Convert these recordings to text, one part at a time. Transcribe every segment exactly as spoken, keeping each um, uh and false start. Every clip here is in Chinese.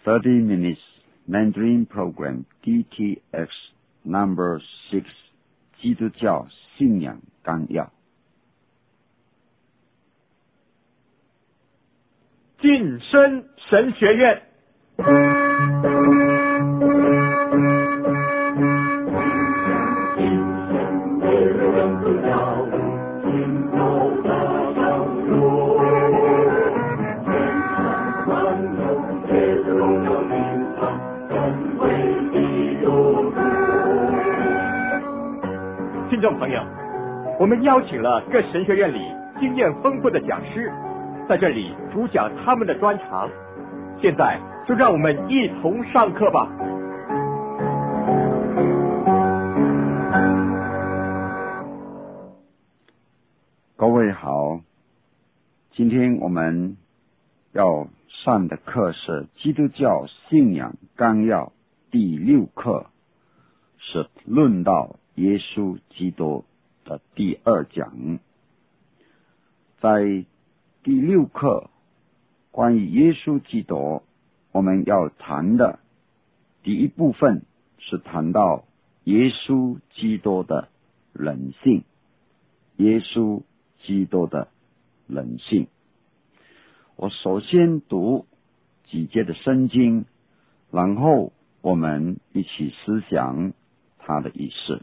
thirty minutes Mandarin program D T X number six 基督教信仰纲要。 晋升神学院。听众朋友，我们邀请了各神学院里经验丰富的讲师，在这里主讲他们的专长。现在就让我们一同上课吧。 各位好，今天我们要上的课是基督教信仰纲要第六课，是论到耶稣基督的第二讲。在第六课关于耶稣基督，我们要谈的第一部分是谈到耶稣基督的人性，耶稣基督的人性。我首先读几节的圣经，然后我们一起思想它的意思。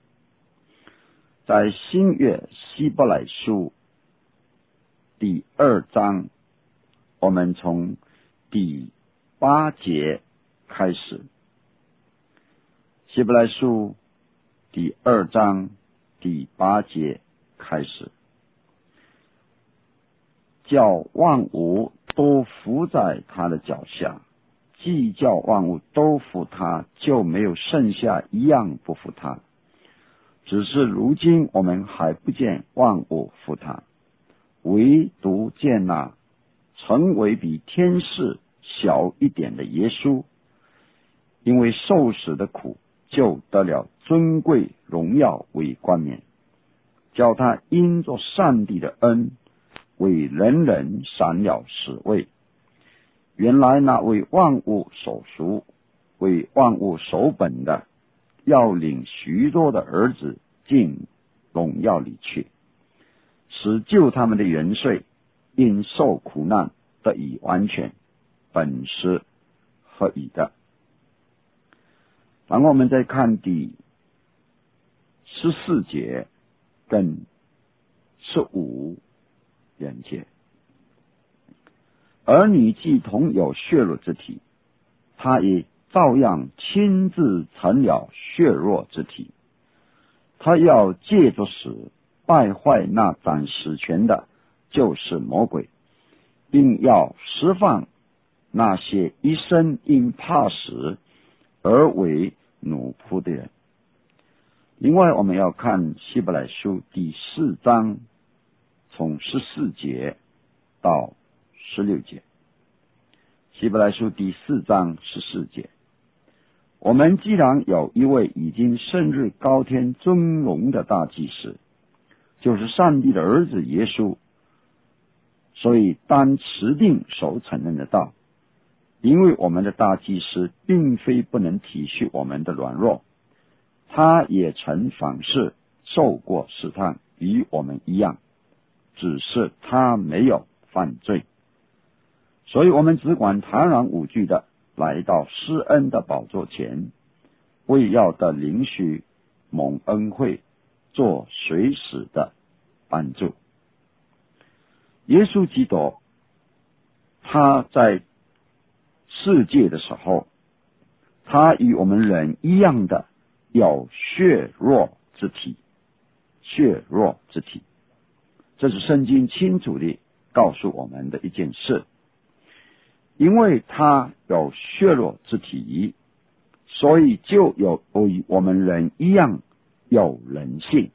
在新约希伯来书第二章，我们从第八节开始。希伯来书第二章第八节开始，叫万物都伏在他的脚下，既叫万物都服他，就没有剩下一样不服他。只是如今我们还不见万物服他，唯独见那成为比天使小一点的耶稣，因为受死的苦，就得了尊贵荣耀为冠冕，叫他因着上帝的恩，为人人闪了死位。原来那为万物所属，为万物守本的，要领许多的儿子进荣耀里去，使救他们的元帅因受苦难得以完全，本是合宜的。然后我们再看第十四节跟十五两节。儿女既同有血肉之体，他也照样亲自成了血肉之体。他要借着死败坏那掌死权的，就是魔鬼，并要释放那些一生因怕死而为奴仆的人。另外我们要看希伯来书第四章，从十四节到十六节。希伯来书第四章十四节，我们既然有一位已经升入高天尊荣的大祭司，就是上帝的儿子耶稣，所以当持定所承认的道。因为我们的大祭司并非不能体恤我们的软弱，他也曾凡事受过试探，与我们一样，只是他没有犯罪。所以我们只管坦然无惧的来到施恩的宝座前，为要得领许蒙恩惠，做随时的帮助。耶稣基督他在世界的时候，他与我们人一样的有血肉之体，血肉之体，这是圣经清楚地告诉我们的一件事。因为他有血肉之体，所以就有与我们人一样有人性。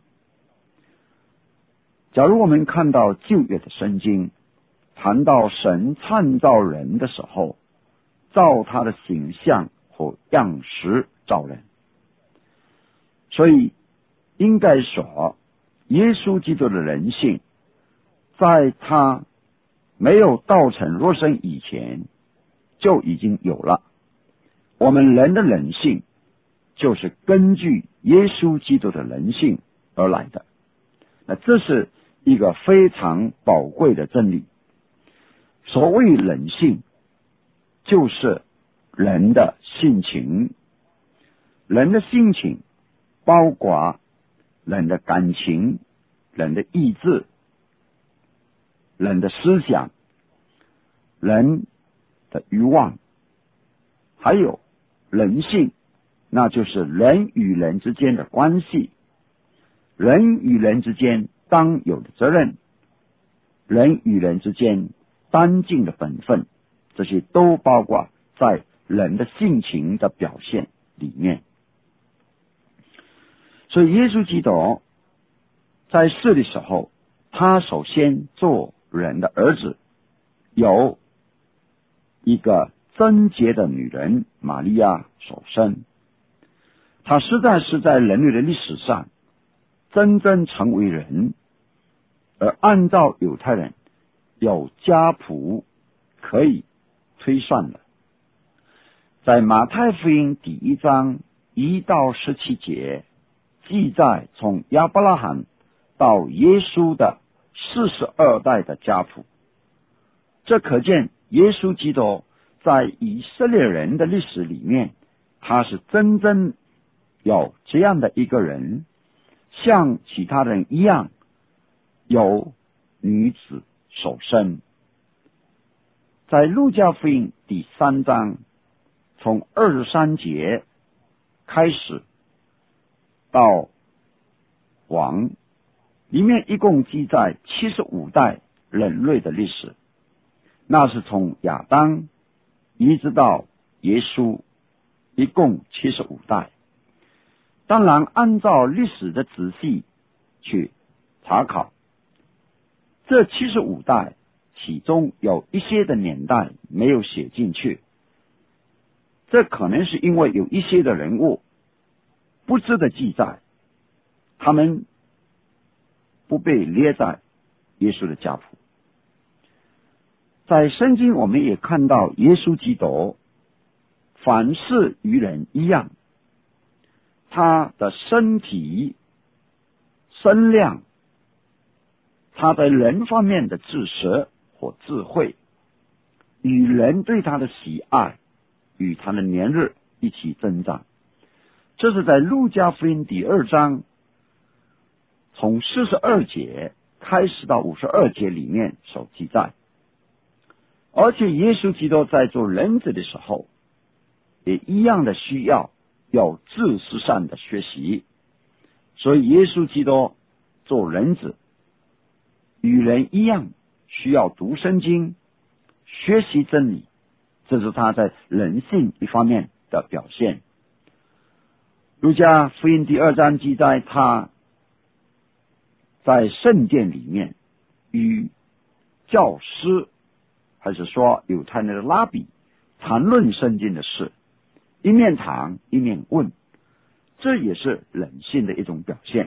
假如我们看到旧约的圣经，谈到神创造人的时候，照他的形象和样式造人，所以应该说耶稣基督的人性，在他没有道成肉身以前， 就已经有了。我们人的人性就是根据耶稣基督的人性而来的，那这是一个非常宝贵的真理。所谓人性，就是人的性情，人的性情包括人的感情、人的意志、人的思想、人的欲望，还有人性，那就是人与人之间的关系，人与人之间当有的责任，人与人之间当尽的本分，这些都包括在人的性情的表现里面。所以耶稣基督在世的时候，他首先做人的儿子，由一个贞洁的女人玛利亚所生。他实在是在人类的历史上真正成为人，而按照犹太人有家谱可以推算的。在马太福音第一章一到十七节记载从亚伯拉罕到耶稣的四十二代的家谱，这可见耶稣基督在以色列人的历史里面，他是真正有这样的一个人，像其他人一样有女子所生。在路加福音第三章从二十三节开始到王里面，一共记载七十五代人类的历史，那是从亚当一直到耶稣，一共七十五代。当然按照历史的仔细去查考，这七十五代其中有一些的年代没有写进去，这可能是因为有一些的人物不值得记载，他们不被列在耶稣的家谱。在圣经我们也看到耶稣基督凡事与人一样，他的身体身量，他在人方面的知识或智慧，与人对他的喜爱与他的年日一起增长。这是在路加福音第二章从四十二节开始到五十二节里面所记载。而且耶稣基督在做人子的时候，也一样的需要有知识上的学习，所以耶稣基督做人子与人一样需要读圣经，学习真理，这是他在人性一方面的表现。路加福音第二章记载他在圣殿里面与教师，还是说犹太人的拉比谈论圣经的事，一面谈一面问，这也是人性的一种表现。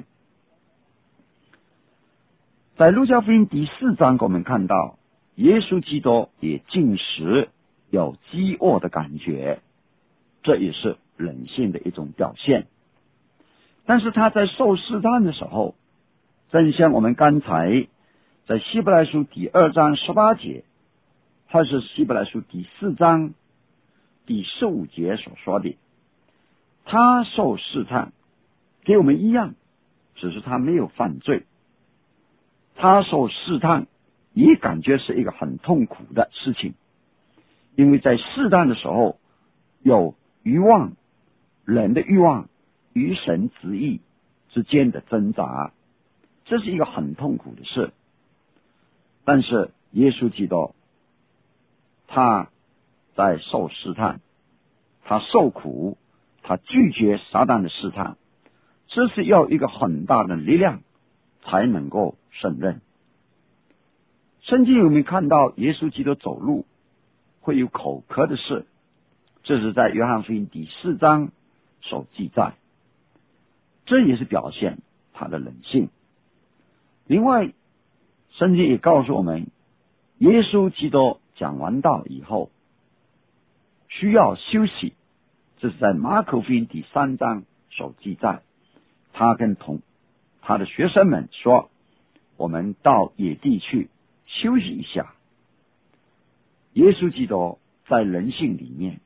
在路加福音第四章我们看到耶稣基督也进食，有饥饿的感觉，这也是人性的一种表现。但是他在受试探的时候，正像我们刚才在希伯来书第二章十八节，还是希伯来书第四章第十五节所说的，他受试探给我们一样，只是他没有犯罪。他受试探也感觉是一个很痛苦的事情，因为在试探的时候有欲望，人的欲望与神旨意之间的挣扎，这是一个很痛苦的事。但是耶稣基督他在受试探，他受苦，他拒绝撒旦的试探，这是要一个很大的力量才能够胜任。圣经有没有看到耶稣基督走路会有口渴的事？这是在约翰福音第四章所记载，这也是表现他的人性。另外圣经也告诉我们，耶稣基督讲完道以后， 需要休息，这是在马可福音第三章所记载。他跟同他的学生们说，我们到野地去休息一下。耶稣基督在人性里面，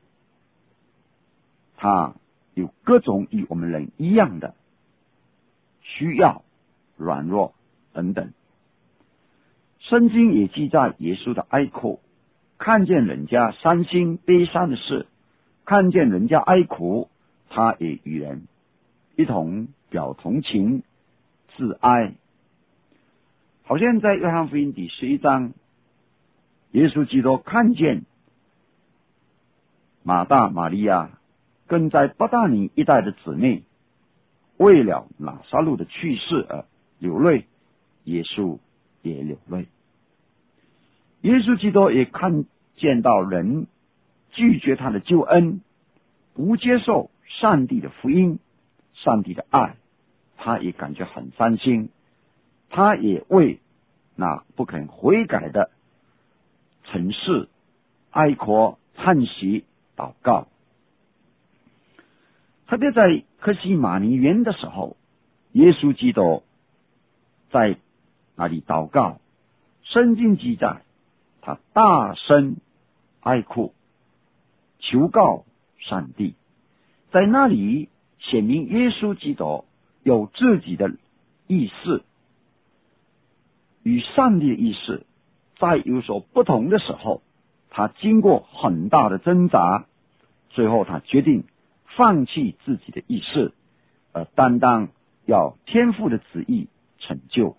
他有各种与我们人一样的需要、软弱等等。圣经也记载耶稣的哀哭，看见人家伤心悲伤的事，看见人家哀哭，他也与人一同表同情自哀。好像在约翰福音第十一章，耶稣基督看见马大玛利亚跟在伯大尼一带的姊妹为了拿撒路的去世而流泪，耶稣也流泪。耶稣基督也看见到人拒绝他的救恩，不接受上帝的福音，上帝的爱，他也感觉很伤心，他也为那不肯悔改的城市哀哭叹息祷告。特别在客西马尼园的时候，耶稣基督在那里祷告，圣经记载他大声哀哭求告上帝，在那里显明耶稣基督有自己的意识，与上帝的意识在有所不同的时候，他经过很大的挣扎，最后他决定放弃自己的意识，而担当要天父的旨意成就。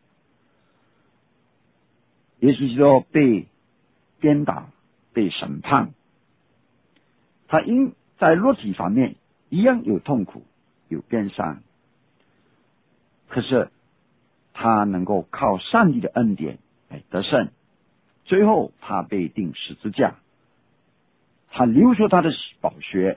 耶稣基督被鞭打，被审判，他因在肉体方面一样有痛苦，有鞭伤，可是他能够靠上帝的恩典来得胜。最后他被钉十字架，他流出他的宝血，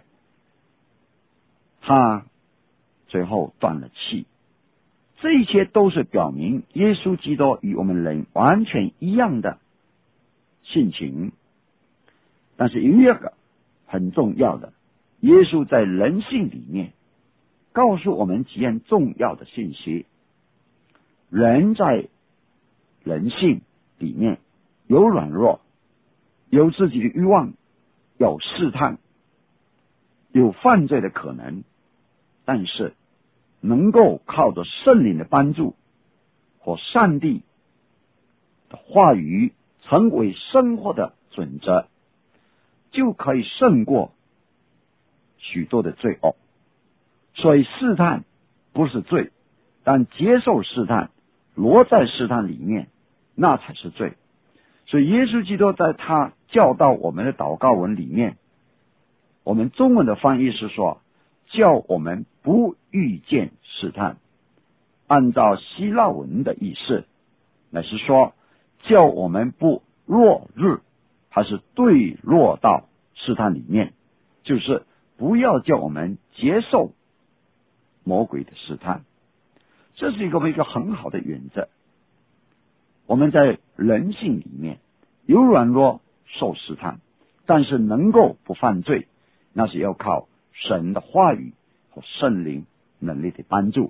他最后断了气。这一切都是表明耶稣基督与我们人完全一样的性情。但是有一个很重要的，耶稣在人性里面告诉我们几样重要的信息。人在人性里面有软弱，有自己的欲望，有试探，有犯罪的可能，但是能够靠着圣灵的帮助和上帝的话语成为生活的准则，就可以胜过许多的罪恶。所以试探不是罪，但接受试探，落在试探里面，那才是罪。所以耶稣基督在他教导我们的祷告文里面，我们中文的翻译是说，叫我们不遇见试探。按照希腊文的意思，那是说叫我们不落入，还是坠落到试探里面，就是不要叫我们接受魔鬼的试探。这是一个一个很好的原则。我们在人性里面有软弱受试探，但是能够不犯罪，那是要靠神的话语和圣灵能力的帮助。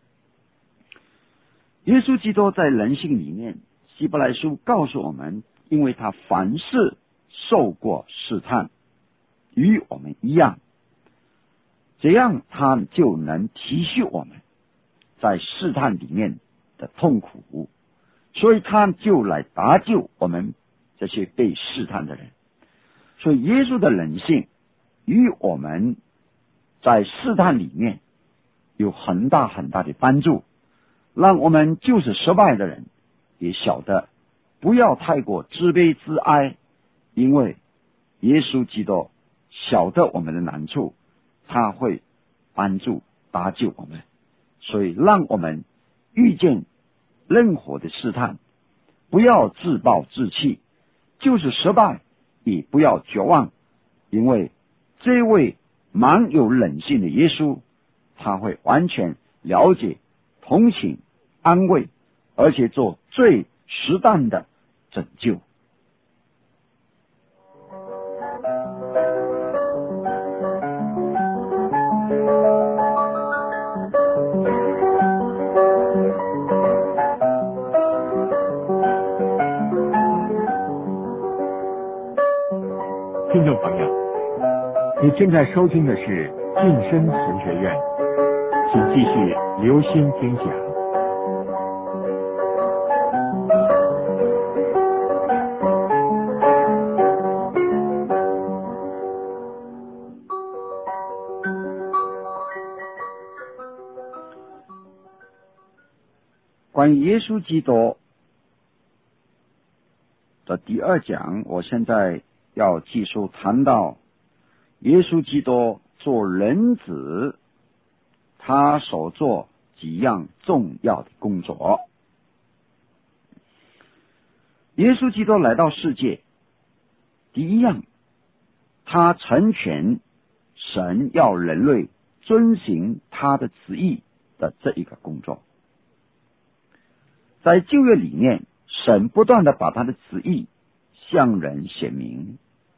耶稣基督在人性里面，希伯来书告诉我们，因为他凡事受过试探，与我们一样，这样他就能体恤我们在试探里面的痛苦，所以他就来搭救我们这些被试探的人。所以耶稣的人性与我们在试探里面有很大很大的帮助，让我们就是失败的人也晓得不要太过自卑自哀，因为耶稣基督晓得我们的难处，他会帮助搭救我们。所以让我们遇见任何的试探，不要自暴自弃，就是失败也不要绝望，因为这位蛮有忍性的耶稣，他会完全了解、同情、安慰，而且做最适当的拯救。 正在收听的是晋升神学院，请继续留心听讲。 关于耶稣基督的第二讲，我现在要继续谈到耶稣基督做人子，他所做几样重要的工作。耶稣基督来到世界，第一样，他成全神要人类遵行他的旨意的这一个工作。在旧约里面，神不断的把他的旨意向人显明。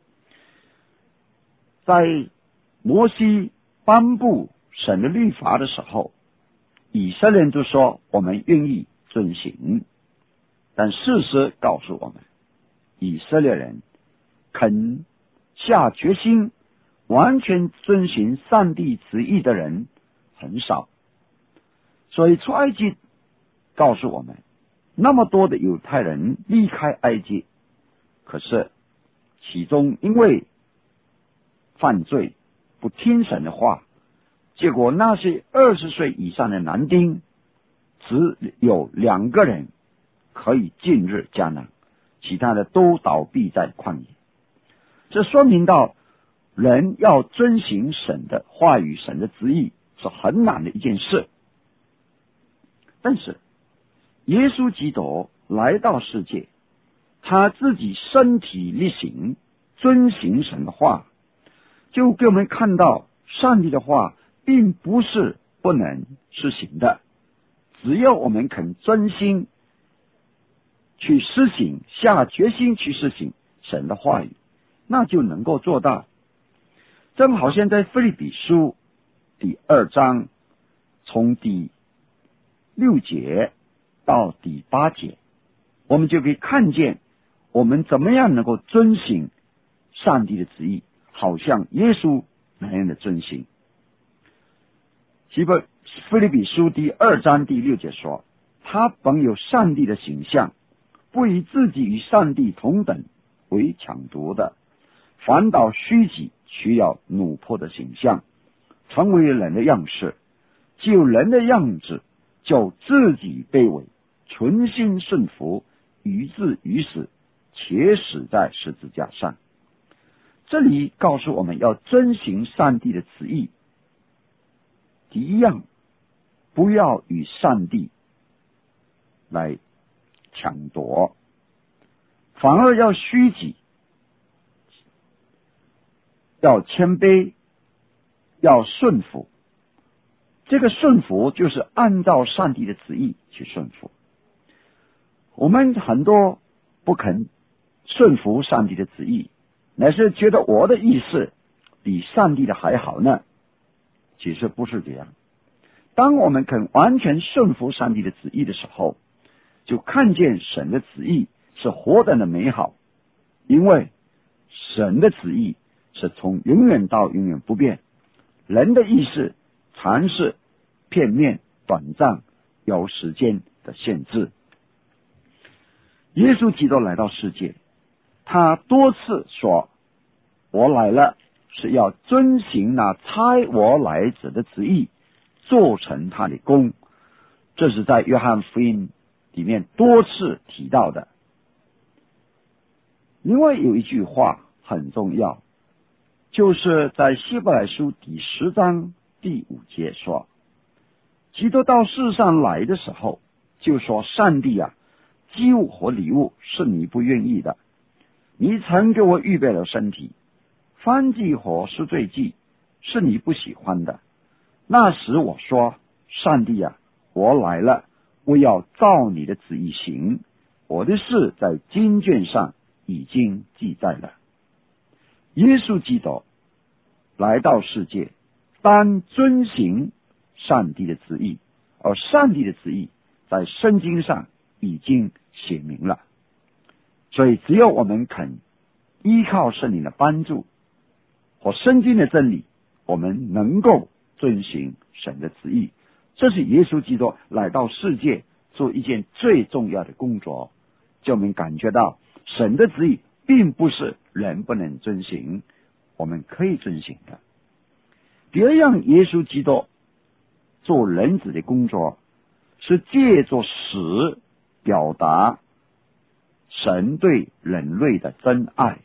在摩西颁布神的律法的时候，以色列人就说我们愿意遵行，但事实告诉我们，以色列人肯下决心完全遵行上帝旨意的人很少。所以出埃及告诉我们，那么多的犹太人离开埃及，可是其中因为犯罪不听神的话，结果那些二十岁以上的男丁只有两个人可以进入迦南，其他的都倒闭在旷野。这说明到人要遵行神的话语，神的旨意是很难的一件事。但是耶稣基督来到世界，他自己身体力行遵行神的话，就给我们看到上帝的话并不是不能实行的，只要我们肯专心去施行，下决心去施行神的话语，那就能够做到。正好像在腓立比书第二章从第六节到第八节，我们就可以看见我们怎么样能够遵行上帝的旨意，好像耶稣那样的遵行。腓立比书第二章第六节说，他本有上帝的形象，不以自己与上帝同等为抢夺的，反倒虚己，取了奴仆的形象，成为人的样式，就人的样子，就自己卑微，存心顺服，以至于死，且死在十字架上。这里告诉我们要遵行上帝的旨意，第一样，不要与上帝来抢夺，反而要虚己，要谦卑，要顺服。这个顺服就是按照上帝的旨意去顺服。我们很多不肯顺服上帝的旨意，乃是觉得我的意思比上帝的还好呢。其实不是这样。当我们肯完全顺服上帝的旨意的时候，就看见神的旨意是何等的美好，因为神的旨意是从永远到永远不变，人的意识常是片面短暂，有时间的限制。耶稣基督来到世界，他多次说，我来了是要遵行那差我来者的旨意，做成他的功。这是在约翰福音里面多次提到的。另外有一句话很重要，就是在希伯来书第十章第五节说，基督到世上来的时候，就说，上帝啊，祭物和礼物是你不愿意的，你曾给我预备了身体，燔祭和赎罪祭是你不喜欢的。那时我说，上帝啊，我来了，我要照你的旨意行，我的事在经卷上已经记载了。耶稣基督来到世界，当遵行上帝的旨意，而上帝的旨意在圣经上已经写明了。所以只有我们肯依靠圣灵的帮助， 和圣经的真理，我们能够遵行神的旨意。这是耶稣基督来到世界做一件最重要的工作，就我们感觉到神的旨意并不是人不能遵行，我们可以遵行的。第二样，耶稣基督做人子的工作是借着死表达神对人类的真爱。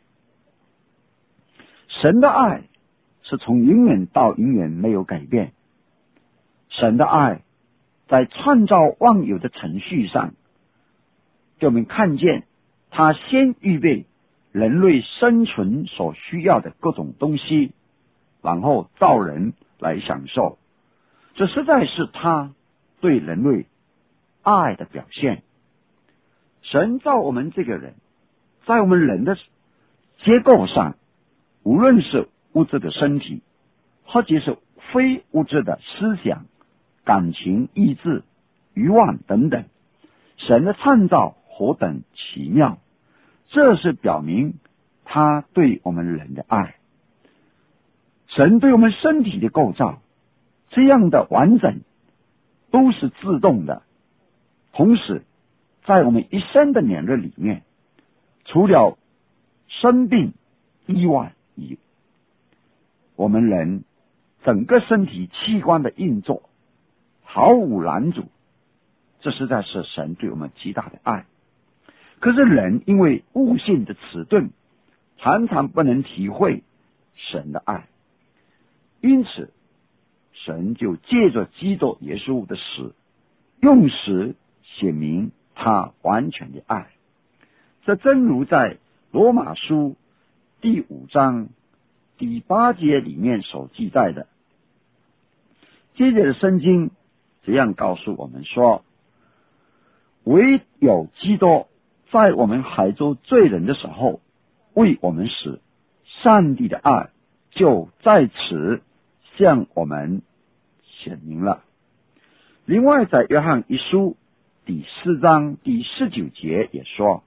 神的爱是从永远到永远没有改变，神的爱在创造万有的程序上，就我们看见他先预备人类生存所需要的各种东西，然后造人来享受，这实在是他对人类爱的表现。神造我们这个人，在我们人的结构上，无论是物质的身体，或者是非物质的思想、感情、意志、欲望等等，神的创造何等奇妙，这是表明他对我们人的爱。神对我们身体的构造这样的完整，都是自动的。同时在我们一生的年日里面，除了生病意外以我们人整个身体器官的运作毫无拦阻，这实在是神对我们极大的爱。可是人因为悟性的迟钝，常常不能体会神的爱，因此神就借着基督耶稣的死，用死显明他完全的爱。这正如在罗马书第五章第八节里面所记载的。接着的圣经这样告诉我们说，唯有基督在我们还做罪人的时候为我们死，上帝的爱就在此向我们显明了。另外在约翰一书第四章第十九节也说，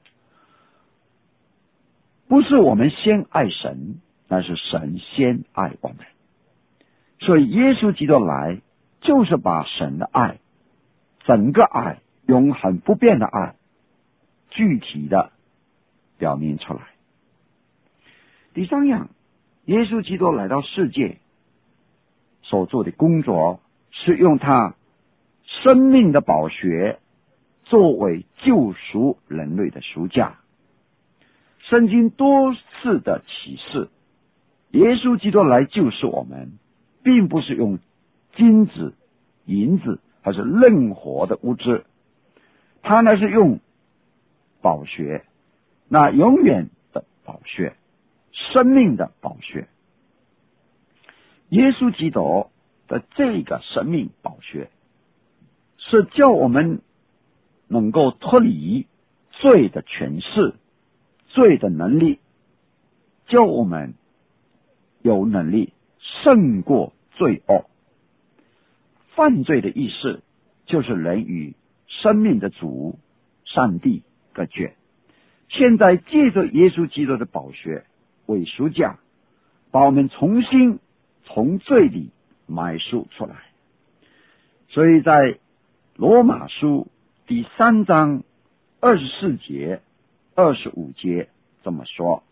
不是我们先爱神，但是神先爱我们。所以耶稣基督来就是把神的爱，整个爱，永恒不变的爱，具体的表明出来。第三样，耶稣基督来到世界所做的工作是用他生命的宝血作为救赎人类的赎价。圣经多次的启示，耶稣基督来救赎我们，并不是用金子、银子还是任何的物质，他呢是用宝血，那永远的宝血，生命的宝血。耶稣基督的这个生命宝血是叫我们能够脱离罪的权势、罪的能力，叫我们有能力胜过罪恶。犯罪的意思就是人与生命的主上帝隔绝。现在借着耶稣基督的宝血为赎价，把我们重新从罪里买赎出来。所以在罗马书第三章二十四节、二十五节这么说，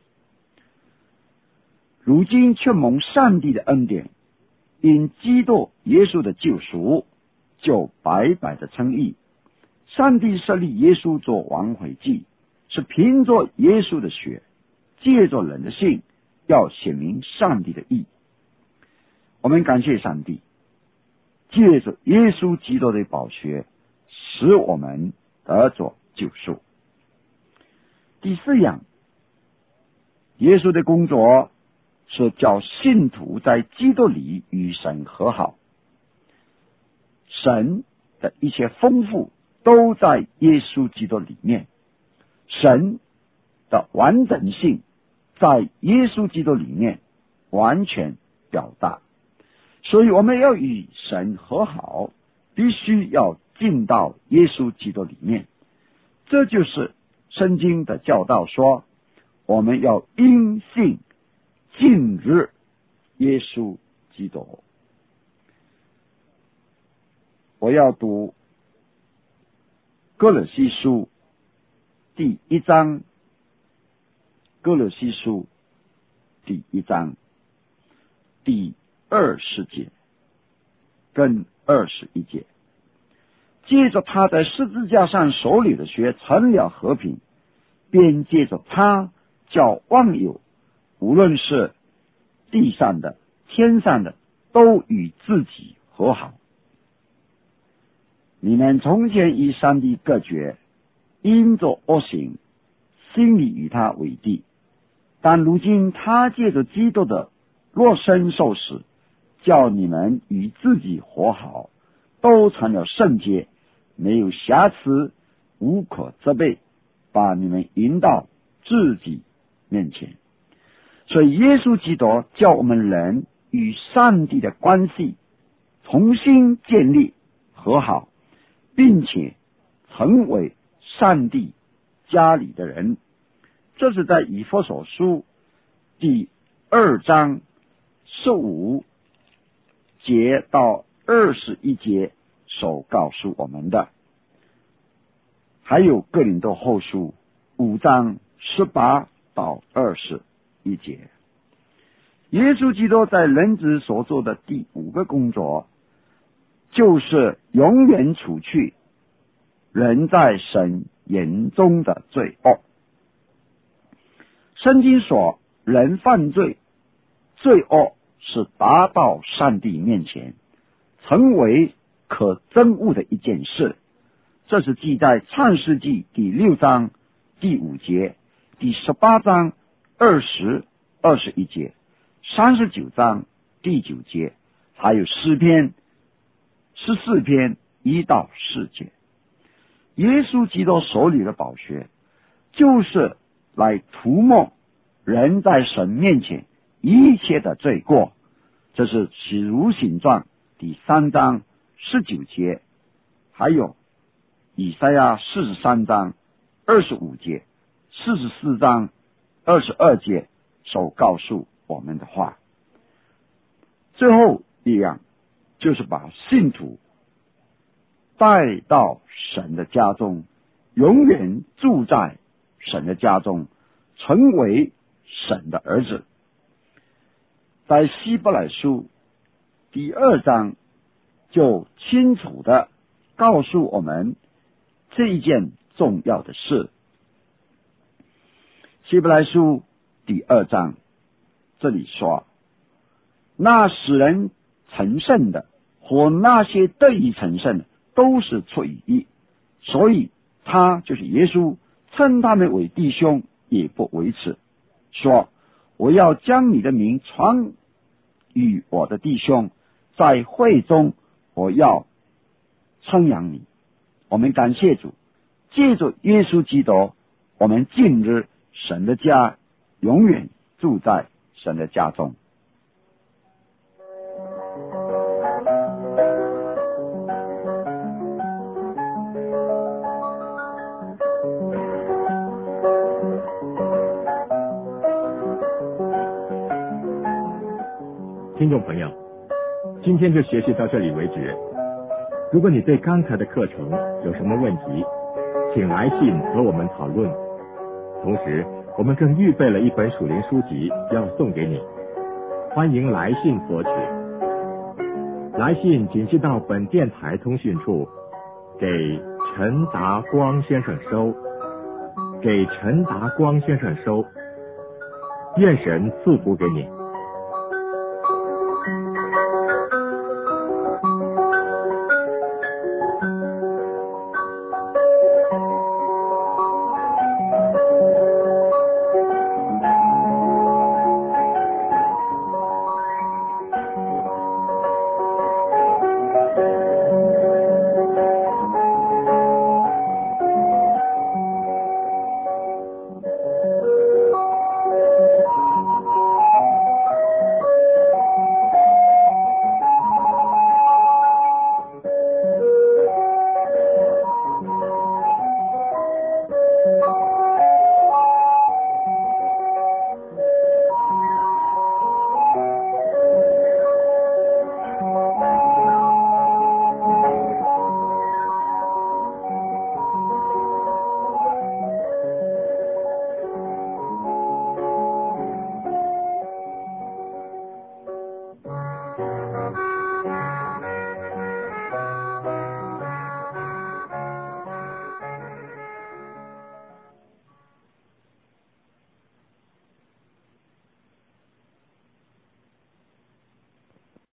如今却蒙上帝的恩典，因基督耶稣的救赎，就白白的称义。上帝设立耶稣做挽回祭，是凭着耶稣的血，借着人的信，要显明上帝的义。我们感谢上帝，借着耶稣基督的宝血，使我们得着救赎。第四样，耶稣的工作是叫信徒在基督里与神和好。神的一切丰富都在耶稣基督里面，神的完整性在耶稣基督里面完全表达。所以我们要与神和好，必须要进到耶稣基督里面。这就是圣经的教导说，我们要因信进入耶稣基督。我要读哥罗西书第一章，哥罗西书第一章第二十节跟二十一节。借着他在十字架上手里的血成了和平，便借着他叫万有，无论是地上的天上的，都与自己和好。你们从前与上帝隔绝，因着恶行，心里与他为敌，但如今他借着基督的肉身受死，叫你们与自己和好，都成了圣洁，没有瑕疵，无可责备，把你们引到自己面前。所以耶稣基督叫我们人与上帝的关系重新建立和好，并且成为上帝家里的人。这是在以弗所书第二章十五节到二十一节所告诉我们的，还有哥林多后书五章十八到二十一节。耶稣基督在人子所做的第五个工作，就是永远除去人在神眼中的罪恶。圣经说，人犯罪，罪恶是达到上帝面前，成为可憎恶的一件事。这是记在创世纪第六章第五节、第十八章二十、二十一节、三十九章第九节，还有诗篇十四篇一到四节。耶稣基督手里的宝血，就是来涂抹人在神面前一切的罪过。这是启如形状第三章十九节，还有以赛亚四十三章二十五节、四十四章二十二节所告诉我们的话。最后一样，就是把信徒带到神的家中，永远住在神的家中，成为神的儿子。在希伯来书第二章就清楚的告诉我们这一件重要的事。希伯来书第二章这里说，那使人成圣的和那些得以成圣的，都是出于义，所以他就是耶稣称他们为弟兄，也不为耻，说我要将你的名传与我的弟兄，在会中我要称扬你。我们感谢主，借着耶稣基督，我们进入神的家，永远住在神的家中。 听众朋友，今天就学习到这里为止。如果你对刚才的课程有什么问题，请来信和我们讨论。同时，我们更预备了一本属灵书籍要送给你，欢迎来信索取。来信请寄到本电台通讯处，给陈达光先生收，给陈达光先生收。愿神祝福给你。